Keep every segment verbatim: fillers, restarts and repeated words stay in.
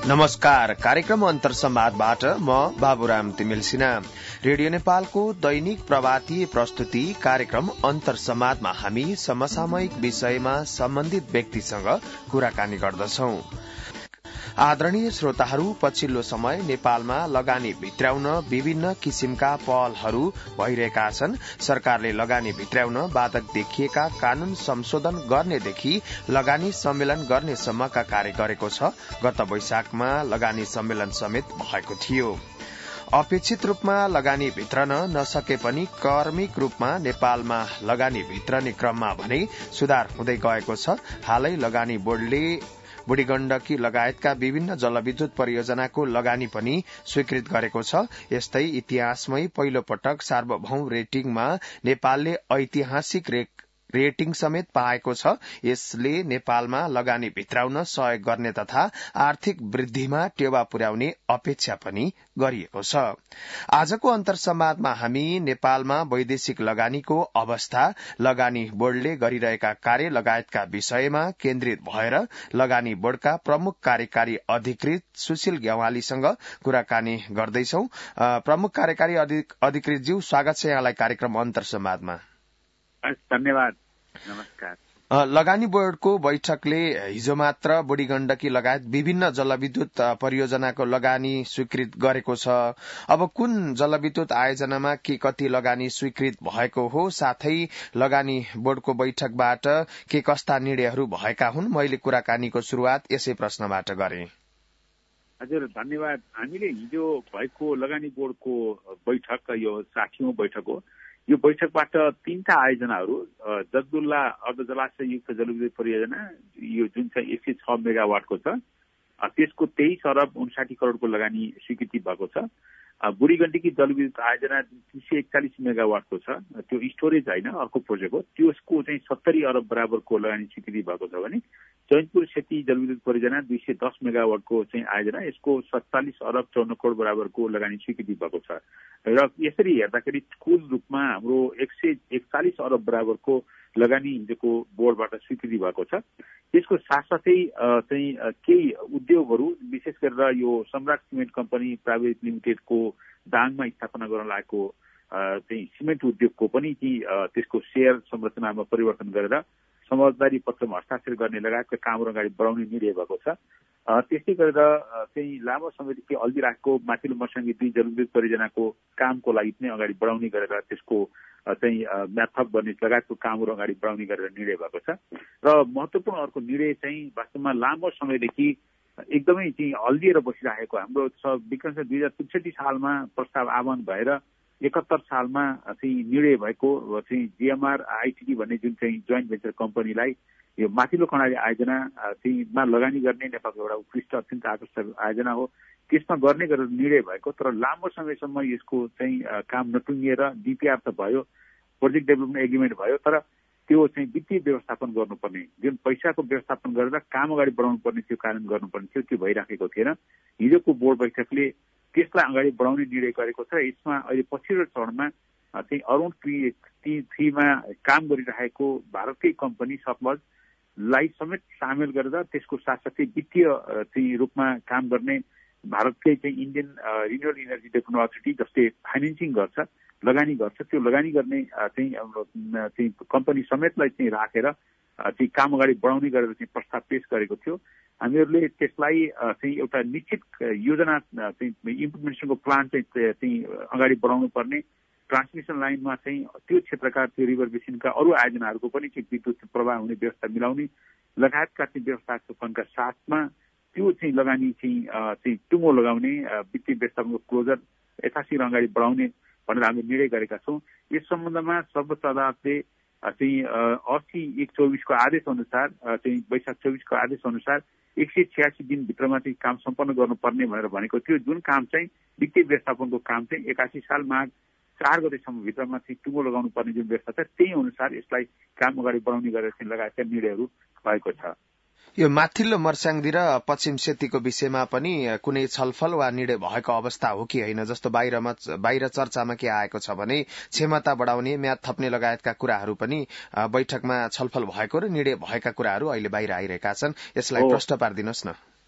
नमस्कार। कार्यक्रम अन्तर संवादबाट म बाबुराम तिमिल सिन्हा। रेडियो नेपालको दैनिक प्रभातीय प्रस्तुति कार्यक्रम अन्तर संवादमा हामी समसामयिक विषयमा सम्बन्धित व्यक्तिसँग कुराकानी गर्दछौं। आदरणीय श्रोताहरू, पछिल्लो समय नेपालमा लगानी भित्र्याउन विभिन्न किसिमका पहलहरू भइरहेका छन्। सरकारले लगानी भित्र्याउन बाधक देखिएका कानून संशोधन गर्नेदेखि लगानी सम्मेलन गर्नेसम्मका कार्य गरेको छ। गत वैशाखमा लगानी सम्मेलन समेत भएको थियो। अपेक्षित रूपमा लगानी भित्रन नसके पनि कर्मिक रूपमा नेपालमा लगानी भित्रने क्रममा भने सुधार हुँदै गएको छ। हालै लगानी बोर्डले बुढी गण्डकी लगायतका विभिन्न जलविद्युत परियोजनाको लगानी पनि स्वीकृत गरेको छ। यस्तै इतिहासमै पहिलो पटक सार्वभौम रेटिङमा नेपालले ऐतिहासिक रेटिङ समेत पाएको छ। यसले नेपालमा लगानी भित्राउन सहयोग गर्ने तथा आर्थिक वृद्धिमा टेवा पुर्याउने अपेक्षा पनि गरिएको छ। आजको अन्तर संवादमा हामी नेपालमा वैदेशिक लगानीको अवस्था, लगानी बोर्डले गरिरहेका कार्य लगायतका विषयमा केन्द्रित भएर लगानी बोर्डका प्रमुख कार्यकारी अधिकृत सुशील गेवालीसँग कुराकानी गर्दैछौ। प्रमुख कार्यकारी अधिकृत ज्यू, स्वागत छ यहाँलाई कार्यक्रम अन्तर संवादमा। धन्यवाद। नमस्कार। लगानी बोर्डको बैठकले हिजो मात्र बुढी गण्डकी लगायत विभिन्न जलविद्युत परियोजनाको लगानी स्वीकृत गरेको छ। अब कुन जलविद्युत आयोजनामा के कति लगानी स्वीकृत भएको हो, साथै लगानी बोर्डको बैठकबाट के कस्ता निर्णयहरू भएका हुन्? मैले कुराकानीको शुरूआत यसै प्रश्नबाट गरे। हजुर, धन्यवाद। हामीले हिजो भएको लगानी बोर्डको बैठक, यो साठीऔं बैठक हो। यो बैठकबाट तीनटा आयोजनाहरू, जगदुल्ला अर्ध जलाशययुक्त जलविद्युत परियोजना, यो जुन चाहिँ एक सय छ मेगावाटको छ, त्यसको तेइस अरब उन्साठी करोड़को लगानी स्वीकृति भएको छ। बुढी गण्डकी जलविद्युत आयोजना तीन सय एकचालिस मेगावाटको छ, त्यो स्टोरेज होइन, अर्को प्रोजेक्ट हो, त्यसको चाहिँ सत्तरी अरब बराबरको लगानी स्वीकृति भएको छ भने चैनपुर सेती जलविद्युत परियोजना दुई सय दस मेगावाटको चाहिँ आयोजना, यसको सत्तालिस अरब चौन्न करोड़ बराबरको लगानी स्वीकृति भएको छ। र यसरी हेर्दाखेरि कुल रूपमा हाम्रो एक सय एकचालिस अरब बराबरको लगानी हिजोको बोर्डबाट स्वीकृति भएको छ। त्यसको साथसाथै चाहिँ केही उद्योगहरू, विशेष गरेर यो सम्राट सिमेन्ट कम्पनी प्राइभेट लिमिटेडको दाङमा स्थापना गर्न लागेको चाहिँ सिमेन्ट उद्योगको पनि त्यसको शेयर संरचनामा परिवर्तन गरेर समझदारी पत्रमा हस्ताक्षर गर्ने लगायतका कामहरू अगाडि बढाउने निर्णय भएको छ। त्यस्तै गरेर चाहिँ लामो समयदेखि अल्झी राखेको माथिल्लो मर्साङ्गी दुई जलविद्युत परियोजनाको कामको लागि पनि अगाडि बढाउने गरेर त्यसको चाहिँ म्याथअप गर्ने लगायतको कामहरू अगाडि बढाउने गरेर निर्णय भएको छ। र महत्वपूर्ण अर्को निर्णय चाहिँ वास्तवमा लामो समयदेखि एकदमै चाहिँ अल्झिएर बसिरहेको हाम्रो विक्रम दुई हजार त्रिसठी सालमा प्रस्ताव आह्वान भएर एकहत्तर सालमा चाहिँ निर्णय भएको चाहिँ जिएमआर आइटिडी भन्ने जुन चाहिँ जोइन्ट भेन्चर कम्पनीलाई यो माथिल्लो कर्णाली आयोजना चाहिँमा लगानी गर्ने नेपालको एउटा उत्कृष्ट अत्यन्त आकर्षक आयोजना हो, त्यसमा गर्ने गरेर निर्णय भएको। तर लामो समयसम्म यसको चाहिँ काम नटुङ्गिएर डिपिआर त भयो, प्रोजेक्ट डेभलपमेन्ट एग्रिमेन्ट भयो, तर त्यो चाहिँ वित्तीय व्यवस्थापन गर्नुपर्ने, जुन पैसाको व्यवस्थापन गरेर काम अगाडि बढाउनु पर्ने त्यो कारण गर्नुपर्ने थियो, त्यो भइराखेको थिएन। हिजोको बोर्ड बैठकले त्यसलाई अगाडि बढाउने निर्णय गरेको छ। यसमा अहिले पछिल्लो चरणमा चाहिँ अरुण टी थ्रीमा काम गरिरहेको भारतकै कम्पनी सतलजलाई समेत सामेल गरेर त्यसको साथसाथै वित्तीय चाहिँ रूपमा काम गर्ने भारतकै चाहिँ Indian renewable energy development authority, जसले फाइनेन्सिङ गर्छ, लगानी गर्छ, त्यो लगानी गर्ने चाहिँ हाम्रो चाहिँ कम्पनी समेतलाई चाहिँ राखेर चाहिँ काम अगाडि बढाउने गरेर चाहिँ प्रस्ताव पेश गरेको थियो। हामीहरूले त्यसलाई चाहिँ एउटा निश्चित योजना चाहिँ इम्प्लिमेन्टेसनको प्लान चाहिँ चाहिँ अगाडि बढाउनु पर्ने, ट्रान्समिसन लाइनमा चाहिँ त्यो क्षेत्रका त्यो रिभर बेसिनका अरू आयोजनाहरूको पनि चाहिँ विद्युत प्रवाह हुने व्यवस्था मिलाउने लगायतका चाहिँ व्यवस्थापनका साथमा त्यो चाहिँ लगानी चाहिँ चाहिँ टुङ्गो लगाउने, वित्तीय व्यवस्थापनको क्लोजर यथाशीघ्र अगाडि बढाउने भनेर हामीले निर्णय गरेका छौँ। यस सम्बन्धमा सर्वोच्च अदालतले चाहिँ अस्सी एक चौबिसको आदेश अनुसार चाहिँ वैशाख चौबिसको आदेश अनुसार एक सय छ्यासी दिनभित्रमा चाहिँ काम सम्पन्न गर्नुपर्ने भनेर भनेको थियो। जुन काम चाहिँ वित्तीय व्यवस्थापनको काम चाहिँ एकासी साल माघ चार गतेसम्म भित्रमा चाहिँ टुङ्गो लगाउनु पर्ने जुन व्यवस्था छ, त्यही अनुसार यसलाई काम अगाडि बढाउने गरेर चाहिँ लगायतका निर्णयहरू भएको छ। यो माथिल्लो मर्स्याङ्दी र पश्चिम सेतीको विषयमा पनि कुनै छलफल वा निर्णय भएको अवस्था हो कि होइन? जस्तो बाहिरमा बाहिर चर्चामा के आएको छ भने क्षमता बढाउने, म्याद थप्ने लगायतका कुराहरू पनि बैठकमा छलफल भएको र निर्णय भएका कुराहरू अहिले बाहिर आइरहेका छन्। यसलाई प्रश्न पारिदिनुहोस् न।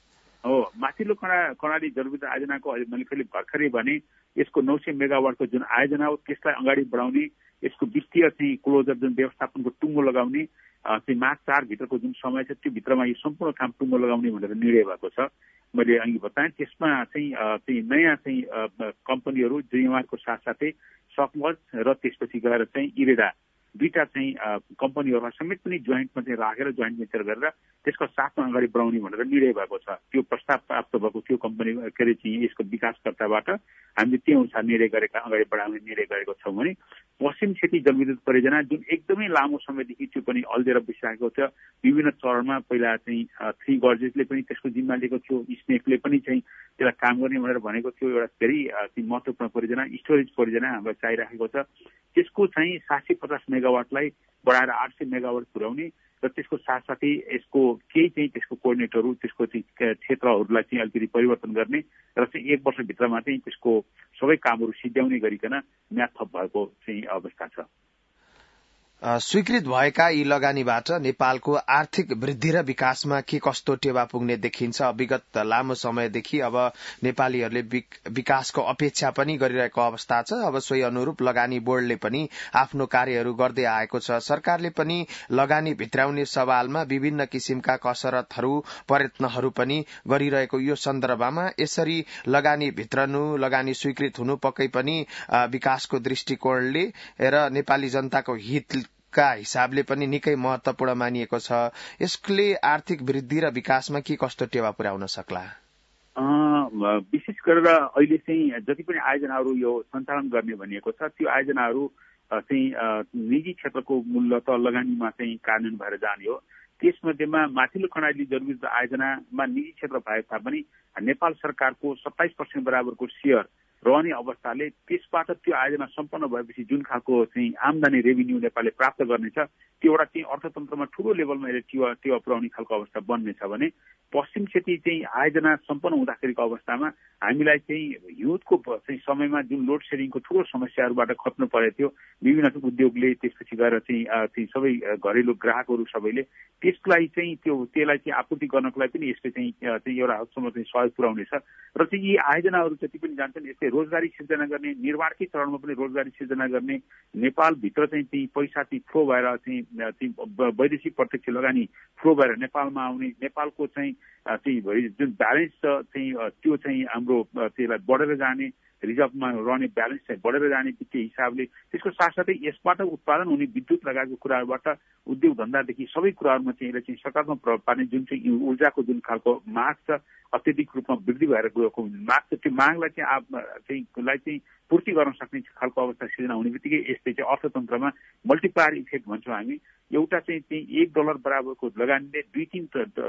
हो माथिल्लो कणा कर्णाली जलविद्युत आयोजनाको मैले फेरि भर्खरै भने यसको नौ सय मेगावाटको जुन आयोजना हो त्यसलाई अगाडि बढाउने यसको वित्तीय चाहिँ क्लोजर जुन व्यवस्थापनको टुङ्गो लगाउने चाहिँ मार्च चार भित्रको जुन समय छ त्यो भित्रमा यो सम्पूर्ण काम टुङ्गो लगाउने भनेर निर्णय भएको छ। मैले अघि बताएँ त्यसमा चाहिँ चाहिँ नयाँ चाहिँ कम्पनीहरू जिएमआरको साथसाथै सकमज र त्यसपछि गएर चाहिँ इरेडा दुईटा चाहिँ कम्पनीहरूलाई समेत पनि जोइन्टमा चाहिँ राखेर जोइन्ट भेन्चर गरेर त्यसको साथमा अगाडि बढाउने भनेर निर्णय भएको छ। त्यो प्रस्ताव प्राप्त भएको थियो कम्पनी के अरे चाहिँ यसको विकासकर्ताबाट हामीले त्यो अनुसार निर्णय गरेका अगाडि बढाउने निर्णय गरेको छौँ भने पश्चिम क्षेत्रीय जलविद्युत परियोजना जुन एकदमै लामो समयदेखि त्यो पनि अल्झेर बसिरहेको थियो विभिन्न चरणमा पहिला चाहिँ थ्री गर्जेसले पनि त्यसको जिम्मा लिएको थियो स्नेकले पनि चाहिँ त्यसलाई काम गर्ने भनेर भनेको थियो। एउटा धेरै महत्त्वपूर्ण परियोजना स्टोरेज परियोजना हामीलाई चाहिरहेको छ। त्यसको चाहिँ सात सय पचास मेगावाटलाई बढाएर आठ सय मेगावाट पुर्याउने र त्यसको साथसाथै यसको केही चाहिँ त्यसको कोअर्डिनेटरहरू त्यसको चाहिँ क्षेत्रहरूलाई चाहिँ अलिकति परिवर्तन गर्ने र चाहिँ एक वर्षभित्रमा चाहिँ त्यसको सबै कामहरू सिद्ध्याउने गरिकन म्याद थप भएको चाहिँ अवस्था छ। स्वीकृत भएका यी लगानीबाट नेपालको आर्थिक वृद्धि र विकासमा के कस्तो टेवा पुग्ने देखिन्छ? विगत लामो समयदेखि अब नेपालीहरूले विकासको अपेक्षा पनि गरिरहेको अवस्था छ। अब सोही अनुरूप लगानी बोर्डले पनि आफ्नो कार्यहरू गर्दै आएको छ। सरकारले पनि लगानी भित्राउने सवालमा विभिन्न किसिमका कसरतहरू प्रयत्नहरू पनि गरिरहेको यो सन्दर्भमा यसरी लगानी भित्रनु लगानी स्वीकृत हुनु पक्कै पनि विकासको दृष्टिकोणले र नेपाली जनताको हित का हिसाबले पनि निकै महत्वपूर्ण मानिएको छ। यसले आर्थिक वृद्धि र विकासमा के कस्तो टेवा पुर्याउन सक्ला? विशेष गरेर अहिले चाहिँ जति पनि आयोजनाहरू यो सञ्चालन गर्ने भनिएको छ त्यो आयोजनाहरू चाहिँ निजी क्षेत्रको मूलत लगानीमा चाहिँ कार्यान्वयन भएर जाने हो। त्यसमध्येमा माथिल्लो कर्णाली जलविद्युत आयोजनामा निजी क्षेत्र भए तापनि नेपाल सरकारको सत्ताइस पर्सेन्ट बराबरको सेयर रहने अवस्थाले त्यसबाट त्यो आयोजना सम्पन्न भएपछि जुन खालको चाहिँ आमदानी रेभिन्यू नेपालले प्राप्त गर्नेछ त्यो एउटा चाहिँ अर्थतन्त्रमा ठूलो लेभलमा टेवा टेवा पुर्याउने खालको अवस्था बन्नेछ भने पश्चिम क्षेत्रीय चाहिँ आयोजना सम्पन्न हुँदाखेरिको अवस्थामा हामीलाई चाहिँ युथको चाहिँ समयमा जुन लोड सेडिङको ठूलो समस्याहरूबाट खप्नु परेको थियो विभिन्न उद्योगले त्यसपछि गएर चाहिँ चाहिँ सबै घरेलु ग्राहकहरू सबैले त्यसको लागि चाहिँ त्यो त्यसलाई चाहिँ आपूर्ति गर्नको लागि पनि यसले चाहिँ चाहिँ एउटा हदसम्म चाहिँ सहयोग पुर्याउनेछ र चाहिँ यी आयोजनाहरू जति पनि जान्छन् यसले रोजगारी सिर्जना गर्ने निर्माणकै चरणमा पनि रोजगारी सिर्जना गर्ने नेपालभित्र चाहिँ ती पैसा ती फ्लो भएर चाहिँ वैदेशिक प्रत्यक्ष लगानी फ्लो भएर नेपालमा आउने नेपालको चाहिँ चाहिँ जुन ब्यालेन्स छ चाहिँ त्यो चाहिँ हाम्रो त्यसलाई बढेर जाने रिजर्भमा रहने ब्यालेन्स चाहिँ बढेर जाने वित्तीय हिसाबले त्यसको साथसाथै यसबाट उत्पादन हुने विद्युत लगायतको कुराहरूबाट उद्योग धन्दादेखि सबै कुराहरूमा चाहिँ यसले चाहिँ सकारात्मक प्रभाव पार्ने जुन चाहिँ ऊर्जाको जुन खालको माग छ अत्यधिक रूपमा वृद्धि भएर गएको माग छ त्यो मागलाई चाहिँ चाहिँ चाहिँ पूर्ति गर्न सक्ने खालको अवस्था सिर्जना हुने बित्तिकै यसले चाहिँ अर्थतन्त्रमा मल्टिप्लायर इफेक्ट भन्छौँ हामी। एउटा चाहिँ चाहिँ एक डलर बराबरको लगानीले दुई तीन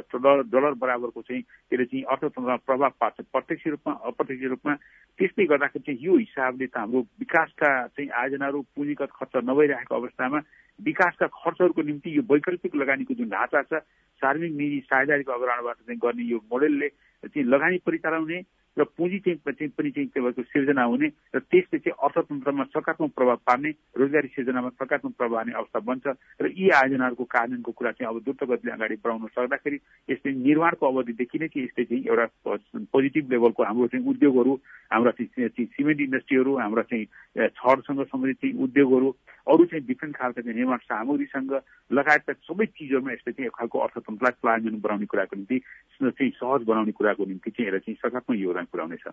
डलर बराबरको चाहिँ त्यसले चाहिँ अर्थतन्त्रमा प्रभाव पार्छ प्रत्यक्ष रूपमा अप्रत्यक्ष रूपमा। त्यसले गर्दाखेरि चाहिँ यो हिसाबले त हाम्रो विकासका चाहिँ आयोजनाहरू पुँजीगत खर्च नभइरहेको अवस्थामा विकासका खर्चहरूको निम्ति यो वैकल्पिक लगानीको जुन ढाँचा छ सार्वजनिक निजी साझेदारीको अग्रहणबाट चाहिँ गर्ने यो मोडेलले चाहिँ लगानी परिचालन हुने र पुँजी चाहिँ पनि चाहिँ तपाईँको सिर्जना हुने र त्यसले चाहिँ अर्थतन्त्रमा सकारात्मक प्रभाव पार्ने रोजगारी सिर्जनामा सकारात्मक प्रभाव पार्ने अवस्था बन्छ र यी आयोजनाहरूको कार्यान्वयनको कुरा चाहिँ अब द्रुत गतिले अगाडि बढाउन सक्दाखेरि यसले निर्माणको अवधिदेखि नै चाहिँ यसले चाहिँ एउटा पोजिटिभ लेभलको हाम्रो चाहिँ उद्योगहरू हाम्रा चाहिँ सिमेन्ट इन्डस्ट्रीहरू हाम्रा चाहिँ छडसँग सम्बन्धित चाहिँ उद्योगहरू अरू चाहिँ डिफ्रेन्ट खालका चाहिँ निर्माण सामग्रीसँग लगायतका सबै चिजहरूमा यसले चाहिँ एक खालको अर्थतन्त्रलाई क्लायमेन्ट बनाउने कुराको निम्ति चाहिँ सहज बनाउने कुराको निम्ति चाहिँ यसले चाहिँ सकारात्मक योगदान पुर्याउनेछ।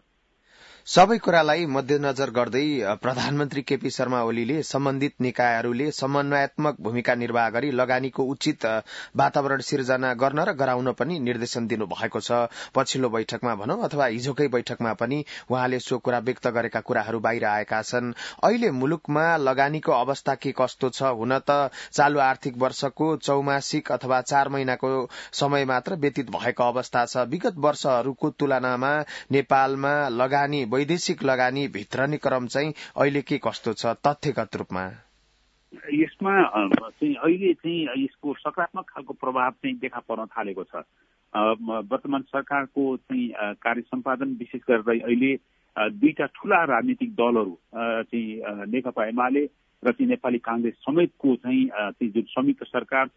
सबै कुरालाई मध्यनजर गर्दै प्रधानमन्त्री केपी शर्मा ओलीले सम्बन्धित निकायहरूले समन्वयात्मक भूमिका निर्वाह गरी लगानीको उचित वातावरण सिर्जना गर्न र गराउन पनि निर्देशन दिनु भएको छ। पछिल्लो बैठकमा भनौं अथवा हिजोकै बैठकमा पनि उहाँले सो कुरा व्यक्त गरेका कुराहरू बाहिर आएका छन्। अहिले मुलुकमा लगानीको अवस्था के कस्तो छ? हुन त चालू आर्थिक वर्षको चौमासिक अथवा चार महिनाको समय मात्र व्यतीत भएको अवस्था छ। विगत वर्षहरूको तुलनामा नेपालमा लगानी वैदेशिक लगानी भित्रने क्रम चाहिँ अहिले के कस्तो छ तथ्यगत रूपमा? यसमा चाहिँ अहिले चाहिँ यसको सकारात्मक खालको प्रभाव चाहिँ देखा पर्न थालेको छ। वर्तमान सरकारको चाहिँ कार्य सम्पादन विशेष गरेर अहिले दुईटा ठूला राजनीतिक दलहरू चाहिँ नेकपा एमाले र चाहिँ नेपाली कांग्रेस समेतको चाहिँ जुन संयुक्त सरकार छ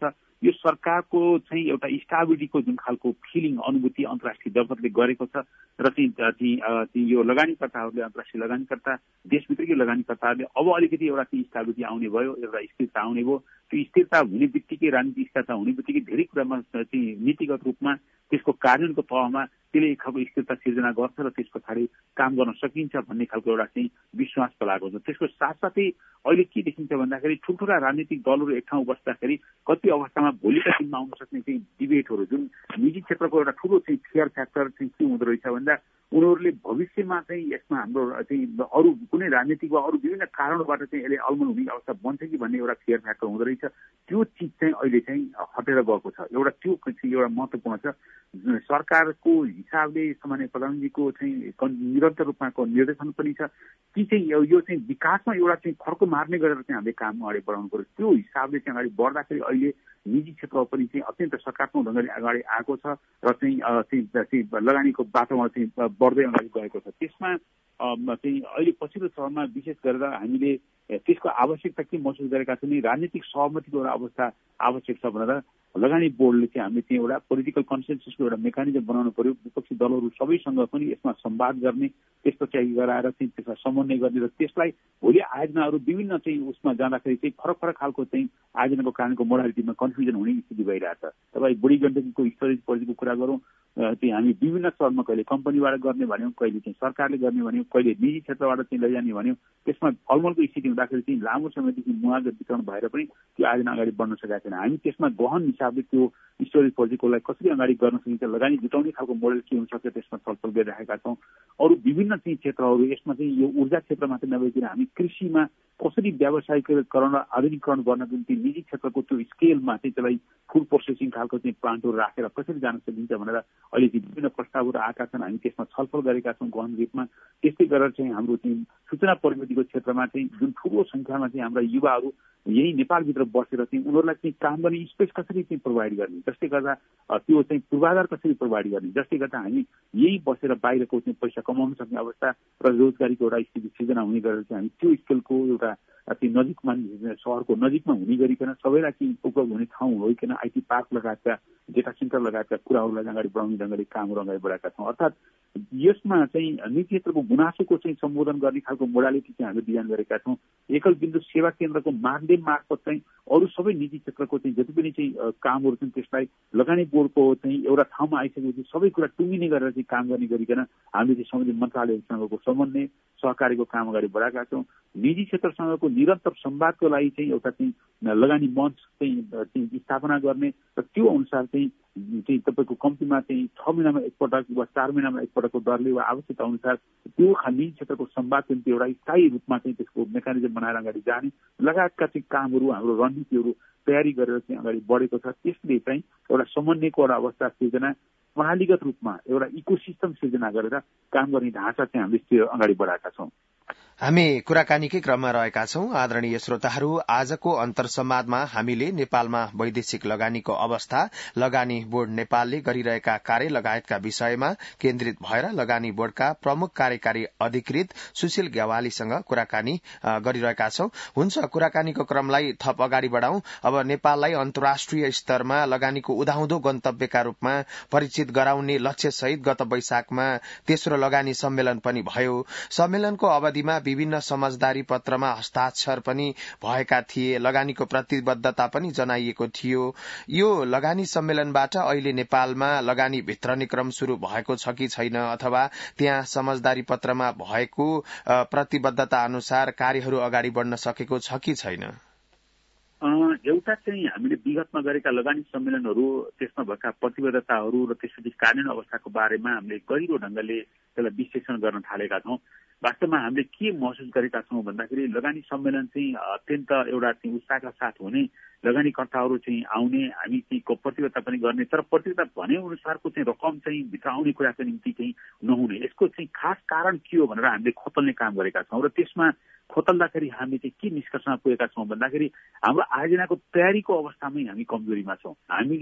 यो सरकारको चाहिँ एउटा स्टेबिलिटीको जुन खालको फिलिङ अनुभूति अन्तर्राष्ट्रिय जगतले गरेको छ र चाहिँ यो लगानीकर्ताहरूले अन्तर्राष्ट्रिय लगानीकर्ता देशभित्रकै लगानीकर्ताहरूले अब अलिकति एउटा चाहिँ स्टेबिलिटी आउने भयो, एउटा स्थिरता आउने भयो। त्यो स्थिरता हुने बित्तिकै, राजनीतिक स्थिरता हुने बित्तिकै धेरै कुरामा चाहिँ नीतिगत रूपमा त्यसको कार्यान्वयनको तहमा त्यसले एक खालको स्थिरता सिर्जना गर्छ र त्यस पछाडि काम गर्न सकिन्छ भन्ने खालको एउटा चाहिँ विश्वास पलाएको छ। त्यसको साथसाथै अहिले के देखिन्छ भन्दाखेरि ठुल्ठुला राजनीतिक दलहरू एक ठाउँ बस्दाखेरि कति अवस्थामा भोलिका दिनमा आउन सक्ने चाहिँ डिबेटहरू जुन निजी क्षेत्रको एउटा ठुलो चाहिँ फेयर फ्याक्टर चाहिँ के हुँदो रहेछ भन्दा उनीहरूले भविष्यमा चाहिँ यसमा हाम्रो चाहिँ अरू कुनै राजनीतिक वा अरू विभिन्न कारणबाट चाहिँ यसले अलमल हुने अवस्था बन्छ कि भन्ने एउटा फेयर फ्याक्टर हुँदो रहेछ। त्यो चिज चाहिँ अहिले चाहिँ हटेर गएको छ। एउटा त्यो चाहिँ एउटा महत्त्वपूर्ण छ। सरकारको हिसाबले सामान्य प्रधानमन्त्रीको चाहिँ निरन्तर रूपमा निर्देशन पनि छ कि चाहिँ यो चाहिँ विकासमा एउटा चाहिँ खर्को मार्ने गरेर चाहिँ हामीले काम अगाडि बढाउनु पर्यो। त्यो हिसाबले चाहिँ अगाडि बढ्दाखेरि अहिले निजी क्षेत्र पनि चाहिँ अत्यन्त सकारात्मक ढङ्गले अगाडि आएको छ र चाहिँ लगानीको बाटोमा चाहिँ बढ्दै अगाडि गएको छ। त्यसमा चाहिँ अहिले पछिल्लो चरणमा विशेष गरेर हामीले त्यसको आवश्यकता के महसुस गरेका छौँ भने राजनीतिक सहमतिको एउटा अवस्था आवश्यक छ भनेर लगानी बोर्डले चाहिँ हामीले चाहिँ एउटा पोलिटिकल कन्सेन्ससको एउटा मेकानिजम बनाउनु पर्यो। विपक्षी दलहरू सबैसँग पनि यसमा संवाद गर्ने, त्यसपछि गराएर चाहिँ त्यसलाई समन्वय गर्ने र त्यसलाई भोलि आयोजनाहरू विभिन्न चाहिँ उसमा जाँदाखेरि चाहिँ फरक फरक खालको चाहिँ आयोजनाको कारणको मोडालिटीमा कन्फ्युजन हुने स्थिति भइरहेछ। तपाईँ बुढी गण्डकीको स्टोरेज पोलिसीको कुरा गरौँ, चाहिँ हामी विभिन्न स्तरमा कहिले कम्पनीबाट गर्ने भन्यौँ, कहिले चाहिँ सरकारले गर्ने भन्यौँ, कहिले निजी क्षेत्रबाट चाहिँ लैजाने भन्यौँ। त्यसमा अलमलको स्थिति हुँदाखेरि चाहिँ लामो समयदेखि मुआवजा वितरण भएर पनि त्यो आयोजना अगाडि बढ्न सकेका छैन। हामी त्यसमा गहन हिसाबले त्यो स्टोरेज पोलिसीकोलाई कसरी अगाडि गर्न सकिन्छ, लगानी जुटाउने खालको मोडल के हुन सक्छ त्यसमा छलफल गरिरहेका छौँ। अरू विभिन्न चाहिँ क्षेत्रहरू यसमा चाहिँ यो ऊर्जा क्षेत्र मात्रै नभइकन हामी कृषिमा कसरी व्यावसायिकरण र आधुनिकरण गर्नको निम्ति निजी क्षेत्रको त्यो स्केलमा चाहिँ त्यसलाई फुड प्रोसेसिङ खालको चाहिँ प्लान्टहरू राखेर कसरी जान सकिन्छ भनेर अहिले चाहिँ विभिन्न प्रस्तावहरू आएका छन्। हामी त्यसमा छलफल गरेका छौँ गहन रूपमा। त्यस्तै गरेर चाहिँ हाम्रो चाहिँ सूचना प्रविधिको क्षेत्रमा चाहिँ जुन ठुलो सङ्ख्यामा चाहिँ हाम्रा युवाहरू यही नेपालभित्र बसेर चाहिँ उनीहरूलाई चाहिँ काम गर्ने स्पेस कसरी चाहिँ प्रोभाइड गर्ने, जसले गर्दा त्यो चाहिँ पूर्वाधार कसरी प्रोभाइड गर्ने, जसले गर्दा हामी यही बसेर बाहिरको चाहिँ पैसा कमाउन सक्ने अवस्था र रोजगारीको एउटा स्थिति सिर्जना हुने गरेर चाहिँ हामी त्यो स्केलको एउटा त्यो नजिकमा सहरको नजिकमा हुने गरिकन सबैलाई चाहिँ उपलब्ध हुने ठाउँ होइकन आइटी पार्क लगायतका डेटा सेन्टर लगायतका कुराहरूलाई अगाडि बढाउने ढङ्गले कामहरू अगाडि बढाएका छौँ। अर्थात् यसमा चाहिँ निजी क्षेत्रको गुनासोको चाहिँ सम्बोधन गर्ने खालको मोडालिटी चाहिँ हामीले डिजाइन गरेका छौँ। एकल बिन्दु सेवा केन्द्रको मानदेन मार्फत चाहिँ अरू सबै निजी क्षेत्रको चाहिँ जति पनि चाहिँ कामहरू छन् त्यसलाई लगानी बोर्डको चाहिँ एउटा ठाउँमा आइसकेपछि सबै कुरा टुङ्गिने गरेर चाहिँ काम गर्ने गरिकन हामीले चाहिँ सम्बन्धित मन्त्रालयसँगको समन्वय सहकारीको काम अगाडि बढाएका छौँ। निजी क्षेत्रसँगको निरन्तर संवादको लागि चाहिँ एउटा चाहिँ लगानी मञ्च चाहिँ स्थापना गर्ने र त्यो अनुसार चाहिँ चाहिँ तपाईँको कम्तीमा चाहिँ छ महिनामा एकपटक वा चार महिनामा एकपटकको दरले वा आवश्यकता अनुसार त्यो निजी क्षेत्रको संवादको निम्ति एउटा स्थायी रूपमा चाहिँ त्यसको मेकानिजम बनाएर अगाडि जाने लगायतका चाहिँ कामहरू हाम्रो रणनीतिहरू तयारी गरेर चाहिँ अगाडि बढेको छ। त्यसले चाहिँ एउटा समन्वयको एउटा अवस्था सिर्जना प्रणालीगत रूपमा एउटा इकोसिस्टम सिर्जना गरेर काम गर्ने ढाँचा चाहिँ हामीले अगाडि बढाएका छौँ। हामी कुराकानीकै क्रममा रहेका छौं। आदरणीय श्रोताहरू, आजको अन्तर संवादमा हामीले नेपालमा वैदेशिक लगानीको अवस्था, लगानी बोर्ड नेपालले गरिरहेका कार्य लगायतका विषयमा केन्द्रित भएर लगानी बोर्डका प्रमुख कार्यकारी अधिकृत सुशील ग्यावालीसँग कुराकानी गरिरहेका छौं। हुन्छ, कुराकानीको क्रमलाई थप अगाडि बढ़ाउँ। अब नेपाललाई अन्तर्राष्ट्रिय स्तरमा लगानीको उदाउँदो गन्तव्यका रूपमा परिचित गराउने लक्ष्य सहित गत वैशाखमा तेस्रो लगानी सम्मेलन पनि भयो। सम्मेलनको अवधिमा विभिन्न समझदारी पत्रमा हस्ताक्षर पनि भएका थिए। लगानीको प्रतिबद्धता पनि जनाइएको थियो। यो लगानी सम्मेलनबाट अहिले नेपालमा लगानी भित्रने क्रम शुरू भएको छ कि छैन, अथवा त्यहाँ समझदारी पत्रमा भएको प्रतिबद्धता अनुसार कार्यहरू अगाडि बढ्न सकेको छ कि छैन? एउटा चाहिँ हामीले विगतमा गरेका लगानी सम्मेलनहरू, त्यसमा भएका प्रतिबद्धताहरू र त्यसपछि कार्यान्वयन अवस्थाको बारेमा हामीले गहिरो ढंगले त्यसलाई विश्लेषण गर्न थालेका छौं। वास्तवमा हामीले के महसुस गरेका छौं भन्दाखेरि लगानी सम्मेलन चाहिँ अत्यन्त एउटा चाहिँ उत्साहका साथ हुने, लगानीकर्ताहरू चाहिँ आउने, हामी चाहिँ प्रतिबद्धता पनि गर्ने, तर प्रतिबद्धता भने अनुसारको चाहिँ रकम चाहिँ भित्र आउने कुराको निम्ति चाहिँ नहुने। यसको चाहिँ खास कारण के हो भनेर हामीले खोतल्ने काम गरेका छौं र त्यसमा खोतल्दाखेरि हामी चाहिँ के निष्कर्षमा पुगेका छौं भन्दाखेरि हाम्रो आयोजनाको तयारीको अवस्थामै हामी कमजोरीमा छौं। हामीले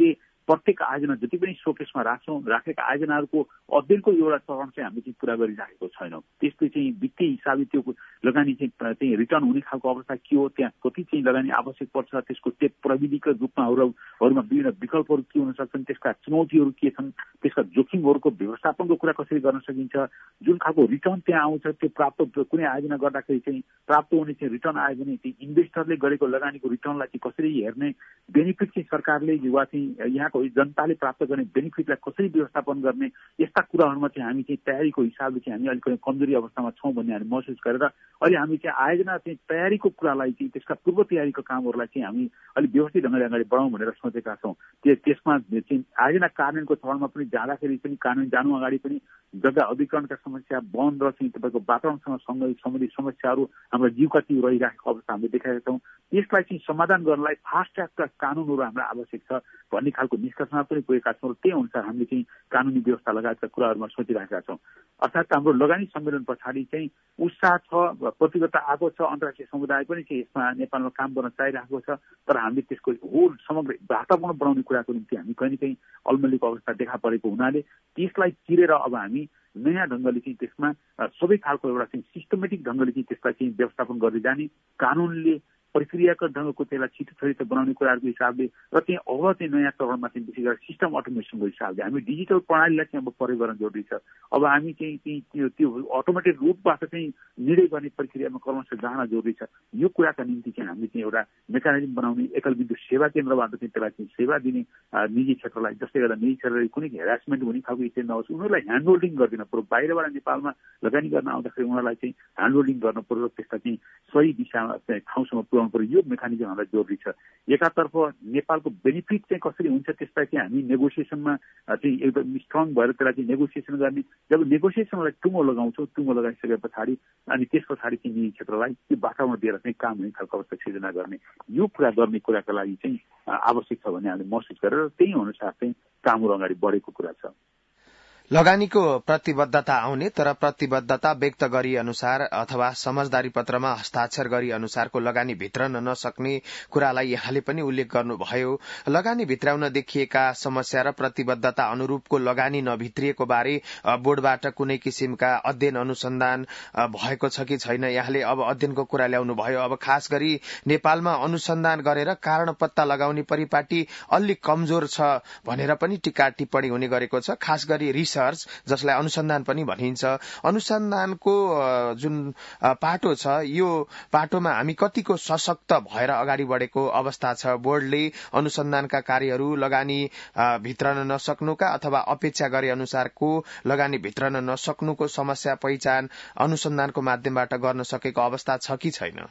प्रत्येक आयोजना जति पनि सोकेसमा राख्छौँ राखेका आयोजनाहरूको अध्ययनको एउटा चरण चाहिँ हामीले चाहिँ पुरा गरिराखेको छैनौँ। त्यसले चाहिँ वित्तीय हिसाबले त्यो लगानी चाहिँ चाहिँ रिटर्न हुने खालको अवस्था के हो, त्यहाँ कति चाहिँ लगानी आवश्यक पर्छ, त्यसको टेक प्रविधिको रूपमा हरूमा विभिन्न विकल्पहरू के हुन सक्छन्, त्यसका चुनौतीहरू के छन्, त्यसका जोखिमहरूको व्यवस्थापनको कुरा कसरी गर्न सकिन्छ, जुन खालको रिटर्न त्यहाँ आउँछ त्यो प्राप्त कुनै आयोजना गर्दाखेरि चाहिँ प्राप्त हुने चाहिँ रिटर्न आयो भने चाहिँ इन्भेस्टरले गरेको लगानीको रिटर्नलाई चाहिँ कसरी हेर्ने, बेनिफिट चाहिँ सरकारले वा चाहिँ यहाँको जनताले प्राप्त गर्ने बेनिफिटलाई कसरी व्यवस्थापन गर्ने, यस्ता कुराहरूमा चाहिँ हामी चाहिँ तयारीको हिसाबले चाहिँ हामी अलिकति कमजोरी अवस्थामा छौँ भन्ने हामी महसुस गरेर अहिले हामी चाहिँ आयोजना चाहिँ तयारीको कुरालाई चाहिँ त्यसका पूर्व तयारीको कामहरूलाई चाहिँ हामी अलिक व्यवस्थित ढङ्गले अगाडि बढाउँ भनेर सोचेका छौँ। त्यसमा चाहिँ आयोजना कार्यान्वयनको चरणमा पनि जाँदाखेरि पनि कानुन जानु अगाडि पनि जग्गा अधिकरणका समस्या, वन र चाहिँ तपाईँको वातावरणसँग सम्बन्धित समस्याहरू हाम्रो जीवका तीउ रहिरहेको अवस्था हामीले देखाएका छौँ। त्यसलाई चाहिँ समाधान गर्नलाई फास्ट ट्र्याकका कानुनहरू हाम्रो आवश्यक छ भन्ने खालको निष्कर्षमा पनि पुगेका छौँ र त्यही अनुसार हामीले चाहिँ कानुनी व्यवस्था लगायतका कुराहरूमा सोचिरहेका छौँ। अर्थात् हाम्रो लगानी सम्मेलन पछाडि चाहिँ उत्साह छ, प्रतिबद्धता आएको छ, अन्तर्राष्ट्रिय समुदाय पनि चाहिँ यसमा नेपालमा काम गर्न चाहिरहेको छ, तर हामीले त्यसको होल समग्र वातावरण बनाउने कुराको निम्ति हामी कहीँ न कहीँ अल्मलीको अवस्था देखा परेको हुनाले त्यसलाई चिरेर अब हामी नयाँ ढङ्गले चाहिँ त्यसमा सबै खालको एउटा चाहिँ सिस्टमेटिक ढङ्गले चाहिँ त्यसलाई चाहिँ व्यवस्थापन गर्दै जाने, कानुनले प्रक्रियाको ढङ्गको त्यसलाई छिटो छरितो बनाउने कुराहरूको हिसाबले र त्यहाँ अब चाहिँ नयाँ चरणमा चाहिँ विशेष गरेर सिस्टम अटोमेसनको हिसाबले हामी डिजिटल प्रणालीलाई चाहिँ अब प्रयोग गर्न जरुरी छ। अब हामी चाहिँ त्यो त्यो अटोमेटेड रूपबाट चाहिँ निर्णय गर्ने प्रक्रियामा क्रमशः जान जरुरी छ। यो कुराका निम्ति चाहिँ हामीले चाहिँ एउटा मेकानिजम बनाउने, एकल बिन्दु सेवा केन्द्रबाट चाहिँ त्यसलाई चाहिँ सेवा दिने निजी क्षेत्रलाई, जसले गर्दा निजी क्षेत्रले कुनै हेरासमेन्ट हुने खालको स्थिति नहोस्, उनीहरूलाई ह्यान्ड होल्डिङ गरिदिन पर्यो। बाहिरबाट नेपालमा लगानी गर्न आउँदाखेरि उनीहरूलाई चाहिँ ह्यान्ड होल्डिङ गर्न पर्यो, त्यसलाई चाहिँ सही दिशामा ठाउँसम्म पुर्याउनु पर्यो। यो मेकानिजम हामीलाई जरुरी छ। एकातर्फ नेपालको बेनिफिट चाहिँ कसरी हुन्छ त्यसलाई चाहिँ हामी नेगोसिएसनमा चाहिँ एकदम स्ट्रङ भएर त्यसलाई चाहिँ नेगोसिएसन गर्ने। जब नेगोसिएसनलाई टुङ्गो लगाउँछौँ, टुङ्गो लगाइसके पछाडि अनि त्यस पछाडि चाहिँ निजी क्षेत्रलाई त्यो वातावरण दिएर चाहिँ काम हुने खालको अवस्था सिर्जना गर्ने, यो कुरा गर्ने कुराको लागि चाहिँ आवश्यक छ भन्ने हामीले महसुस गरेर त्यही अनुसार चाहिँ कामहरू अगाडि बढेको कुरा छ। लगानीको प्रतिबद्धता आउने तर प्रतिबद्धता व्यक्त गरी अनुसार अथवा समझदारी पत्रमा हस्ताक्षर गरी अनुसारको लगानी भित्रन नसक्ने कुरालाई यहाँले पनि उल्लेख गर्नुभयो। लगानी भित्राउन देखिएका समस्या र प्रतिबद्धता अनुरूपको लगानी नभित्रिएको बारे बोर्डबाट कुनै किसिमका अध्ययन अनुसन्धान भएको छ कि छैन, यहाँले अब अध्ययनको कुरा ल्याउनु भयो। अब खास गरी नेपालमा अनुसन्धान गरेर कारण पत्ता लगाउने परिपाटी अलि कमजोर छ भनेर पनि टीका टिप्पणी हुने गरेको छ। खास गरी रिसर्च जसलाई अनुसन्धान पनि भनिन्छ, अनुसन्धानको जुन पाटो छ यो पाटोमा हामी कतिको सशक्त भएर अगाडि बढेको अवस्था छ? बोर्डले अनुसन्धानका कार्यहरू लगानी भित्रन नसक्नुका अथवा अपेक्षा गरे अनुसारको लगानी भित्रन नसक्नुको समस्या पहिचान अनुसन्धानको माध्यमबाट गर्न सकेको अवस्था छ कि छैन?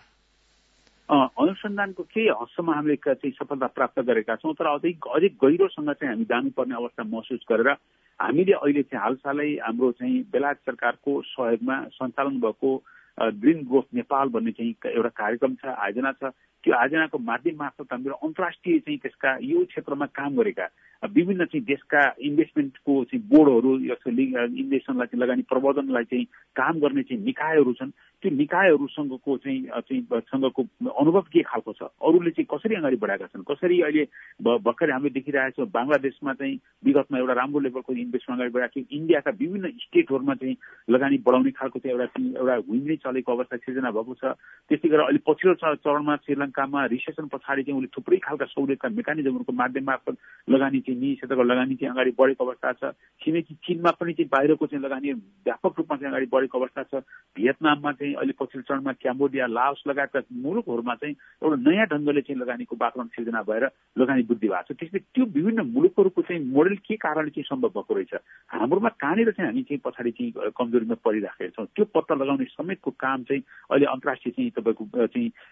अनुसन्धानको केही हदसम्म हामीले चाहिँ सफलता प्राप्त गरेका छौँ, तर अझै अझै गहिरोसँग चाहिँ हामी जानुपर्ने अवस्था महसुस गरेर हामीले अहिले चाहिँ हालसालै हाम्रो चाहिँ बेलायत सरकारको सहयोगमा सञ्चालन भएको ग्रिन ग्रोथ नेपाल भन्ने चाहिँ एउटा कार्यक्रम छ, आयोजना छ। त्यो आयोजनाको माध्यम मार्फत हाम्रो अन्तर्राष्ट्रिय चाहिँ त्यसका यो क्षेत्रमा काम गरेका विभिन्न चाहिँ देशका इन्भेस्टमेन्टको चाहिँ बोर्डहरू, इन्भेस्टमेन्टलाई चाहिँ लगानी प्रबन्धनलाई चाहिँ काम गर्ने चाहिँ निकायहरू छन्। त्यो निकायहरूसँगको चाहिँ सँगको अनुभव के खालको छ, अरूले चाहिँ कसरी अगाडि बढाएका छन्, कसरी अहिले भर्खरै हामीले देखिरहेका छौँ बङ्गलादेशमा चाहिँ विगतमा एउटा राम्रो लेभलको इन्भेस्टमेन्ट अगाडि बढाएको थियो। इन्डियाका विभिन्न स्टेटहरूमा चाहिँ लगानी बढाउने खालको चाहिँ एउटा एउटा विन्दै चलेको अवस्था सिर्जना भएको छ। त्यसै गरेर अहिले पछिल्लो चरणमा श्रीलङ्कामा रिसेसन पछाडि चाहिँ उसले थुप्रै खालका सहुलियतका मेकानिजमहरूको माध्यम मार्फत लगानी चाहिँ निजी क्षेत्रको लगानी चाहिँ अगाडि बढेको अवस्था छ। छिमेकी चीनमा पनि चाहिँ बाहिरको चाहिँ लगानी व्यापक रूपमा चाहिँ अगाडि बढेको अवस्था छ। भियतनाममा चाहिँ अहिले पछिल्लो चरणमा क्याम्बोडिया, लाओस लगायतका मुलुकहरूमा चाहिँ एउटा नयाँ ढङ्गले चाहिँ लगानीको वातावरण सिर्जना भएर लगानी वृद्धि भएको छ। त्यसले त्यो विभिन्न मुलुकहरूको चाहिँ मोडेल के कारणले चाहिँ सम्भव भएको रहेछ, हाम्रोमा कहाँनिर चाहिँ हामी चाहिँ पछाडि चाहिँ कमजोरीमा परिराखेका छौँ, त्यो पत्ता लगाउने समेतको काम चाहिँ अहिले अन्तर्राष्ट्रिय चाहिँ तपाईँको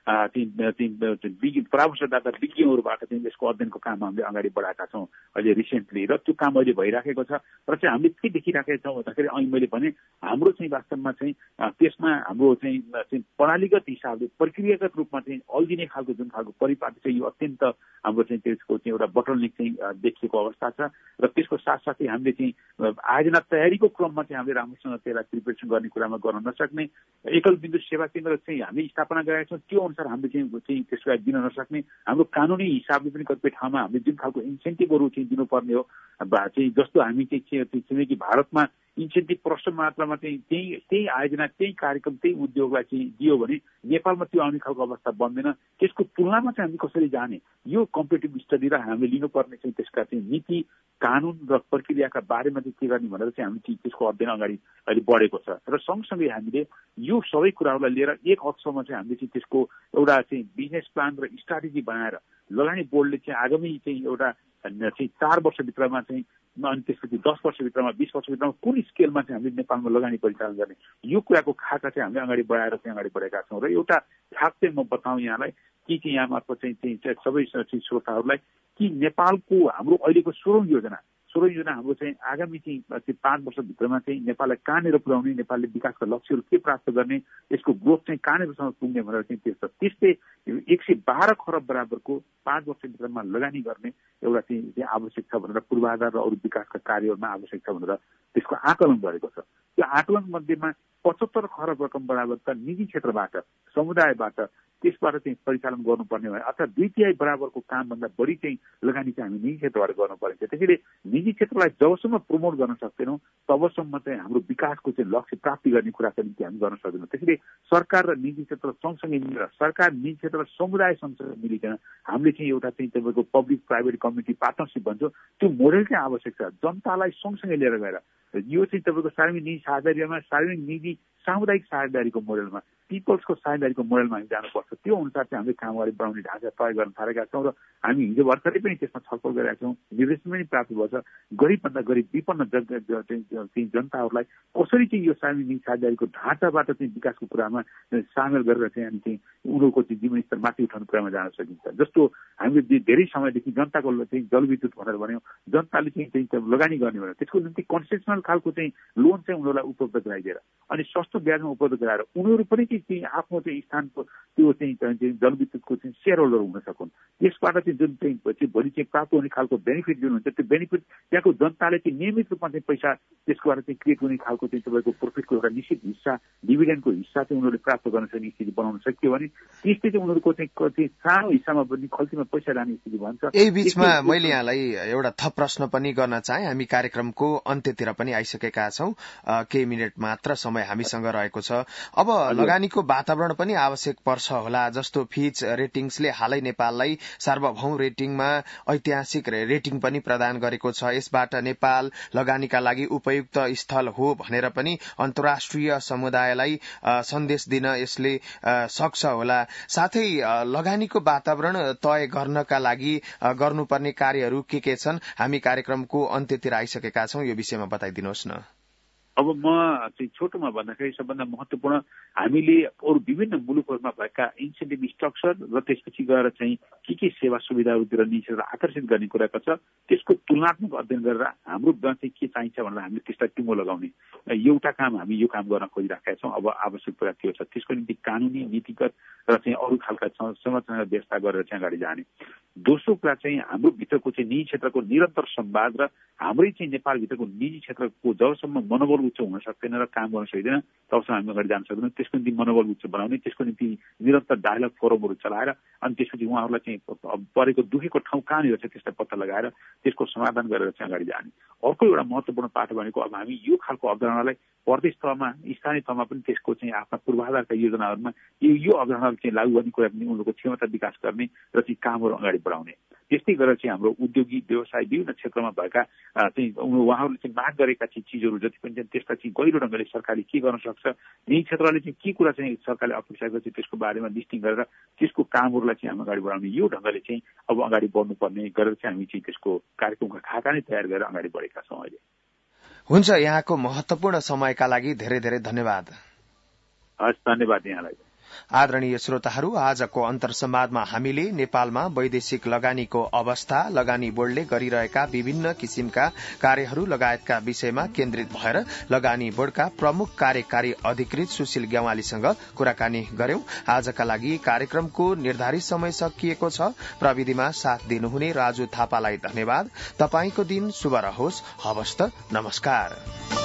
चाहिँ परामर्शदाता विज्ञहरूबाट चाहिँ यसको अध्ययनको काम हामीले अगाडि बढाएका छौँ अहिले रिसेन्टली, र त्यो काम अहिले भइराखेको छ। र चाहिँ हामीले के देखिराखेका छौँ भन्दाखेरि अहिले मैले भने हाम्रो चाहिँ वास्तवमा चाहिँ त्यसमा हाम्रो चाहिँ प्रणालीगत हिसाबले प्रक्रियागत रूपमा चाहिँ अल्झिने खालको जुन खालको परिपाटी छ यो अत्यन्त हाम्रो चाहिँ त्यसको चाहिँ एउटा बोटलनेक चाहिँ देखिएको अवस्था छ। र त्यसको साथसाथै हामीले चाहिँ आयोजना तयारीको क्रममा चाहिँ हामीले राम्रोसँग त्यसलाई प्रिपेरेसन गर्ने कुरामा गर्न नसक्ने, एकल बिन्दु सेवा केन्द्र चाहिँ हामी स्थापना गरेका छौँ त्यो अनुसार हामीले चाहिँ त्यसलाई दिन नसक्ने, हाम्रो कानुनी हिसाबले पनि कतिपय ठाउँमा हामीले जुन खालको इन्सेन्टिभहरू चाहिँ दिनुपर्ने हो। चाहिँ जस्तो हामी चाहिँ छिमेकी भारतमा इन्सेन्टिभ प्रशस्त मात्रामा चाहिँ त्यही त्यही आयोजना त्यही कार्यक्रम त्यही उद्योगलाई चाहिँ दियो भने नेपालमा त्यो आउने खालको अवस्था बन्दैन। त्यसको तुलनामा चाहिँ हामी कसरी जाने, यो कम्पिटेटिभ स्टडी र हामीले लिनुपर्ने चाहिँ त्यसका चाहिँ नीति कानुन र प्रक्रियाका बारेमा चाहिँ के गर्ने भनेर चाहिँ हामी त्यसको अध्ययन अगाडि अहिले बढेको छ। र सँगसँगै हामीले यो सबै कुराहरूलाई लिएर एक हदसम्म चाहिँ हामीले चाहिँ त्यसको एउटा चाहिँ बिजनेस प्लान र स्ट्राटेजी बनाएर लगानी बोर्डले चाहिँ आगामी चाहिँ एउटा चाहिँ चार वर्षभित्रमा चाहिँ अनि त्यसपछि दस वर्षभित्रमा बिस वर्षभित्रमा कुन स्केलमा चाहिँ हामीले नेपालमा लगानी परिचालन गर्ने यो कुराको खाका चाहिँ हामीले अगाडि बढाएर चाहिँ अगाडि बढेका छौँ। र एउटा खाक चाहिँ म बताउँ यहाँलाई कि चाहिँ यहाँ मार्फत चाहिँ सबै श्रोताहरूलाई कि नेपालको हाम्रो अहिलेको सोह्रौँ योजना सोह्रौँ योजना हाम्रो चाहिँ आगामी चाहिँ पाँच वर्षभित्रमा चाहिँ नेपाललाई कहाँनिर पुर्याउने, नेपालले विकासका लक्ष्यहरू के प्राप्त गर्ने, यसको ग्रोथ चाहिँ कहाँनिरसम्म पुग्ने भनेर चाहिँ त्यस्तो त्यस्तै एक सय बाह्र खरब बराबरको पाँच वर्षभित्रमा लगानी गर्ने एउटा चाहिँ आवश्यक छ भनेर पूर्वाधार र अरू विकासका कार्यहरूमा आवश्यक छ भनेर त्यसको आकलन गरेको छ। त्यो आकलन मध्येमा पचहत्तर खरब रकम बराबरका निजी क्षेत्रबाट समुदायबाट त्यसबाट चाहिँ परिचालन गर्नुपर्ने भयो अथवा दुई तिहाई बराबरको कामभन्दा बढी चाहिँ लगानी चाहिँ हामी निजी क्षेत्रबाट गर्नुपर्ने छ। त्यसैले निजी क्षेत्रलाई जबसम्म प्रमोट गर्न सक्दैनौँ तबसम्म चाहिँ हाम्रो विकासको चाहिँ लक्ष्य प्राप्ति गर्ने कुराको निम्ति हामी गर्न सक्दैनौँ। त्यसैले सरकार र निजी क्षेत्र सँगसँगै मिलेर सरकार निजी क्षेत्र र समुदाय सँगसँगै मिलिकन हामीले चाहिँ एउटा चाहिँ तपाईँको पब्लिक प्राइभेट कम्युनिटी पार्टनरसिप भन्छ त्यो मोडेल चाहिँ आवश्यक छ। जनतालाई सँगसँगै लिएर गएर यो चाहिँ तपाईँको सार्वजनिक निजी साझेदारीमा सार्वजनिक निजी सामुदायिक साझेदारीको मोडेलमा पिपल्सको साझेदारीको मोडेलमा हामी जानुपर्छ। त्यो अनुसार चाहिँ हामीले काम अगाडि बढाउने ढाँचा तय गर्न थालेका छौँ र हामी हिजो भर्खरै पनि त्यसमा छलफल गरेका छौँ। निर्देशन पनि प्राप्त भएको छ। गरिबभन्दा गरिब विपन्न जनताहरूलाई कसरी चाहिँ यो सार्वजनिक साझेदारीको ढाँचाबाट चाहिँ विकासको कुरामा सामेल गरेर चाहिँ हामी चाहिँ उनीहरूको चाहिँ जीवन स्तर माथि उठाउने कुरामा जान सकिन्छ। जस्तो हामीले धेरै समयदेखि जनताको चाहिँ जलविद्युत भनेर भन्यौँ, जनताले चाहिँ लगानी गर्ने भनेर त्यसको निम्ति कन्सेसनल खालको चाहिँ लोन चाहिँ उनीहरूलाई उपलब्ध गराइदिएर अनि सस्तो ब्याजमा उपलब्ध गराएर उनीहरू पनि चाहिँ आफ्नो चाहिँ स्थानको त्यो चाहिँ जलविद्युतको चाहिँ सेयर होल्डर हुन सकुन्। त्यसबाट चाहिँ जुन चाहिँ भोलि चाहिँ प्राप्त हुने खालको बेनिफिट जुन हुन्छ त्यो बेनिफिट त्यहाँको जनताले चाहिँ नियमित रूपमा चाहिँ पैसा त्यसकोबाट चाहिँ क्रिएट हुने खालको चाहिँ तपाईँको प्रोफिटको एउटा निश्चित हिस्सा डिभिडेन्डको हिस्सा चाहिँ उनीहरूले प्राप्त गर्न सक्ने स्थिति बनाउन सकियो भने त्यस्तै चाहिँ उनीहरूको चाहिँ सानो हिस्सामा पनि खल्तीमा पैसा जाने स्थिति भन्छ। यही बीचमा मैले यहाँलाई एउटा थप प्रश्न पनि गर्न चाहे। हामी कार्यक्रमको अन्त्यतिर पनि आइसकेका छौँ, केही मिनट मात्र समय हामीसँग रहेको छ। अब लगानीको वातावरण पनि आवश्यक पर्छ होला। जस्तो फिच रेटिङ्सले हालै नेपाललाई सार्वभौम रेटिङमा ऐतिहासिक रेटिङ पनि प्रदान गरेको छ। यसबाट नेपाल लगानीका लागि उपयुक्त स्थल हो भनेर पनि अन्तर्राष्ट्रिय समुदायलाई सन्देश दिन यसले सक्छ होला। साथै लगानीको वातावरण तय गर्नका लागि गर्नुपर्ने कार्यहरू के के छन्? हामी कार्यक्रमको अन्त्यतिर आइसकेका छौँ, यो विषयमा बताइदिनुहोस् न। अब म चाहिँ छोटोमा भन्दाखेरि सबभन्दा महत्वपूर्ण हामीले अरू विभिन्न मुलुकहरूमा भएका इन्सेन्टिभ स्ट्रक्चर र त्यसपछि गएर चाहिँ के के सेवा सुविधाहरूतिर निजी आकर्षित गर्ने कुराको छ त्यसको तुलनात्मक अध्ययन गरेर हाम्रो चाहिँ के चाहिन्छ भनेर हामीले त्यसलाई टुङ्गो लगाउने एउटा काम हामी यो काम गर्न खोजिराखेका छौँ। अब आवश्यक कुरा त्यो छ, त्यसको निम्ति कानुनी नीतिगत र चाहिँ अरू खालका संरचना व्यवस्था गरेर चाहिँ अगाडि जाने। दोस्रो कुरा चाहिँ हाम्रो भित्रको चाहिँ निजी क्षेत्रको निरन्तर संवाद र हाम्रै चाहिँ नेपालभित्रको निजी क्षेत्रको जबसम्म मनोबल उच्च हुन सक्दैन र काम गर्न सक्दैन तबसम्म हामी अगाडि जान सक्दैनौँ। त्यसको निम्ति मनोबल उच्च बनाउने, त्यसको निम्ति निरन्तर डायलग फोरमहरू चलाएर अनि त्यसपछि उहाँहरूलाई चाहिँ परेको दुखेको ठाउँ कहाँनिर छ त्यसलाई पत्ता लगाएर त्यसको समाधान गरेर चाहिँ अगाडि जाने। अर्को एउटा महत्वपूर्ण पाठ भनेको अब हामी यो खालको अवधारणालाई प्रदेश तहमा स्थानीय तहमा पनि त्यसको चाहिँ आफ्ना पूर्वाधारका योजनाहरूमा यो यो अवधारणाहरू चाहिँ लागू गर्ने कुरा पनि उनीहरूको क्षमता विकास गर्ने र चाहिँ कामहरू अगाडि बढाउने। त्यस्तै गरेर चाहिँ हाम्रो उद्योगी व्यवसाय विभिन्न क्षेत्रमा भएका चाहिँ उहाँहरूले चाहिँ माग गरेका चाहिँ चिजहरू जति पनि छन् त्यसलाई चाहिँ गहिरो ढङ्गले सरकारले के गर्न सक्छ, निजी क्षेत्रले चाहिँ के कुरा चाहिँ सरकारले अपेक्षा गर्छ त्यसको बारेमा लिस्टिङ गरेर त्यसको कामहरूलाई चाहिँ हामी अगाडि बढाउने यो ढङ्गले चाहिँ अब अगाडि बढ्नुपर्ने गरेर चाहिँ हामी चाहिँ त्यसको कार्यक्रमका खाका नै तयार गरेर अगाडि बढेका छौँ अहिले। हुन्छ, यहाँको महत्वपूर्ण समयका लागि धेरै धेरै धन्यवाद। हस्, धन्यवाद यहाँलाई। आदरणीय श्रोताहरू, आजको अन्तर्संवादमा हामीले नेपालमा वैदेशिक लगानीको अवस्था, लगानी बोर्डले गरिरहेका विभिन्न किसिमका कार्यहरू लगायतका विषयमा केन्द्रित भएर लगानी बोर्डका प्रमुख कार्यकारी अधिकृत सुशील ग्यावालीसँग कुराकानी गर्यौं। आजका लागि कार्यक्रमको निर्धारित समय सकिएको छ। प्रविधिमा साथ दिनुहुने राजु थापालाई धन्यवाद। तपाईंको दिन शुभ रहोस्। हवस् त, नमस्कार।